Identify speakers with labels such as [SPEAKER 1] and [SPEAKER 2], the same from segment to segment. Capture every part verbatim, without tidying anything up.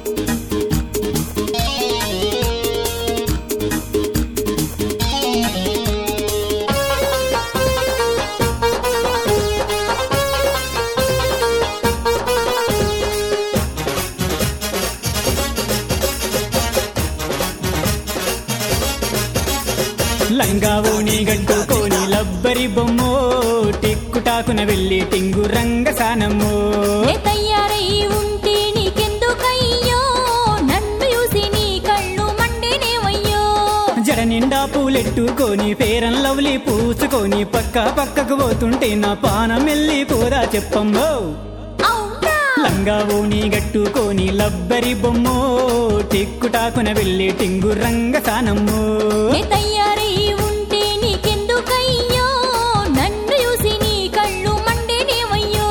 [SPEAKER 1] లంగా ఓణి గట్టుకోని లబ్బరి బొమ్మో టిక్కుటాకున వెళ్ళి టింగు రంగసానమ్మో
[SPEAKER 2] తయారై ఉంటే నీకెందుకయ్యో నన్ను చూసి నీ కళ్ళు మండినేవయ్యో
[SPEAKER 1] జడ నిండా పూలెట్టుకొని ఫేరన్ లవ్లీ పూసుకొని పక్క పక్కకు పోతుంటే నా పానం వెళ్ళి పోదా చెప్పమ్మో లంగా ఓణి గట్టుకోని లబ్బరి బొమ్మో టిక్కుటాకున వెళ్ళి టింగు రంగసానమ్మో
[SPEAKER 2] తయారై ఉంటే నీకెందుకయ్యో నన్ను చూసి నీ కళ్ళు మండినేవయ్యో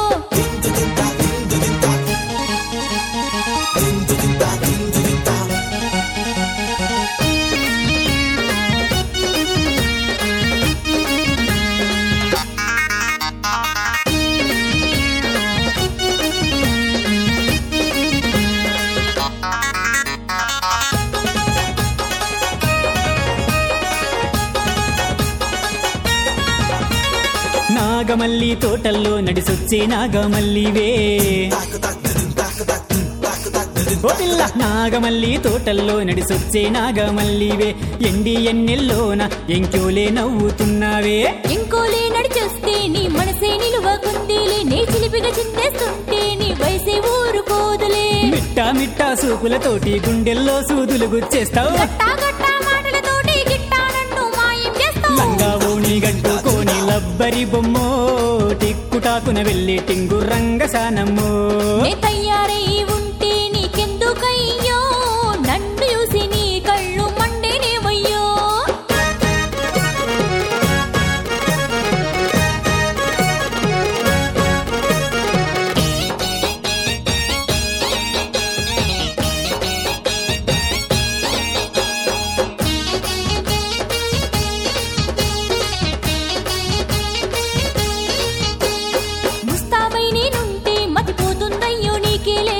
[SPEAKER 1] నాగమల్లి తోటల్లో నడిసొచ్చే నాగమల్లివే ఓ పిల్ల నాగమల్లి తోటల్లో నడిసొచ్చే నాగమల్లివే ఎండి ఎన్నెల్లోన ఎంక్యోలే నవ్వుతున్నావే
[SPEAKER 2] ఇంకోలే నడిచొస్తే నీ మనసే నిలువకుందిలే నీ చిలిపిగా చిందేస్తుంటే నీ వయసే ఊరుకోదులే
[SPEAKER 1] మిట్టా మిట్టా సూపులతోటి గుండెల్లో సూదులు గుచ్చేస్తావు
[SPEAKER 2] గట్టా గట్టా మాటలతోటి గిట్టా నన్ను మాయం చేస్తావు
[SPEAKER 1] లంగా ఓణి గట్టుకోని లబ్బరి బొమ్మో టిక్కుటాకున వెళ్ళి టింగు రంగసానమ్మో
[SPEAKER 2] తయారై ఉంటే నీకెందుకయ్యో నన్ను చూసి నీ కళ్ళు మండినేవయ్యో ముస్తాబై నేనుంటే మతిపోతుందయ్యో నీకేలే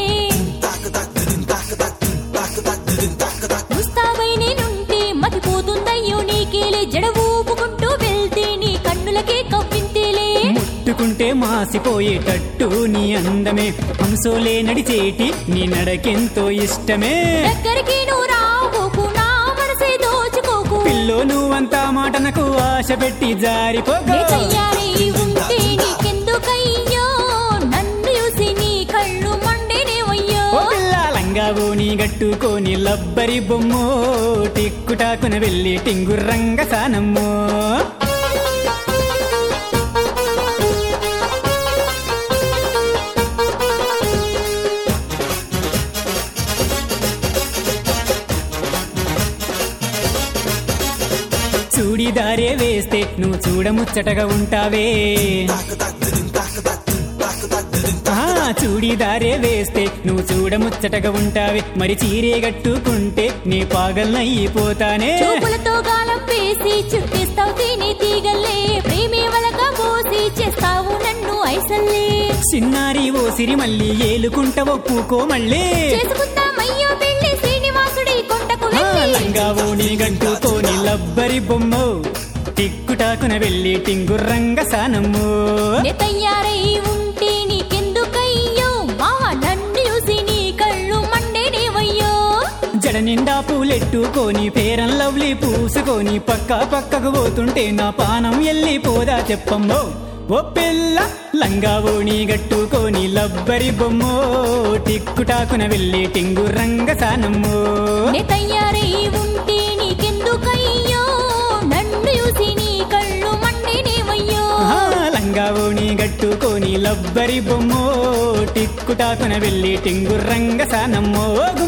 [SPEAKER 2] ముస్తాబై నేనుంటే మతిపోతుందయ్యో నీకేలే జడ ఊపుకుంటూ వెళ్తే నీ కన్నులకే కవ్వింతేలే
[SPEAKER 1] ముట్టుకుంటే మాసిపోయేటట్టు నీ అందమే హంసోలే నడిచేటి నీ నడకెంతో ఇష్టమే
[SPEAKER 2] దగ్గరికి నువ్వు రావోకు నా మనసే దోచుకోకు
[SPEAKER 1] పిల్లో నువ్వంతా మాటనకు ఆశ పెట్టి జారిపోక
[SPEAKER 2] నే తయారై ఉంటే నీకెందుకయ్యో నన్ను చూసి నీ కళ్ళు మండినేవయ్యో
[SPEAKER 1] ఓ పిల్ల లంగా ఓణి గట్టుకోని లబ్బరి బొమ్మో టిక్కుటాకున వెళ్ళి టింగు రంగసానమ్మో చూడిదారే వేస్తే నువ్వు చూడముచ్చటగా ఉంటావే ఆ చూడిదారే వేస్తే నువ్వు చూడముచ్చటగా ఉంటావే మరి చీరే గట్టుకుంటే నీ పాగల్నయిపోతానే
[SPEAKER 2] చూపులతో గాలం వేసి చుట్టేస్తావు తిని తీగల్లే ప్రేమే వలక పోసి చేస్తావు నన్ను ఐసల్లే
[SPEAKER 1] చిన్నారి ఓ సిరి మళ్ళీ ఏలుకుంట ఒప్పుకో మళ్ళీ
[SPEAKER 2] చేసుకుందామయ్యో పెళ్లి శ్రీనివాసుడి కొండకు
[SPEAKER 1] ఆ,
[SPEAKER 2] వెళ్ళి
[SPEAKER 1] లంగా ఓణి గట్టుకోని లబ్బరి బొమ్మో టిక్కుటాకున వెళ్ళి టింగు రంగసానమ్మో
[SPEAKER 2] నే తయారై ఉంటే నీకెందుకయ్యో మావ నన్ను చూసి నీ కళ్ళు మండినేవయ్యో
[SPEAKER 1] జడ నిండా పూలెట్టుకొని ఫేరన్ లవ్లీ పూసుకొని పక్క పక్కకు పోతుంటే నా పానం ఎల్లి పోదా చెప్పమ్మో ఓ పిల్ల లంగా ఓణి గట్టుకొని లబ్బరి బొమ్మో టిక్కుటాకున వెళ్ళి టింగు రంగసానమ్మో
[SPEAKER 2] నే తయారై ఉంటే నీకెందుకయ్యో నన్ను చూసి నీ కళ్ళు మండినేవయ్యో
[SPEAKER 1] ఆ, లంగా ఓణి గట్టుకొని లబ్బరి బొమ్మో టిక్కుటాకున వెళ్ళి టింగు రంగసానమ్మో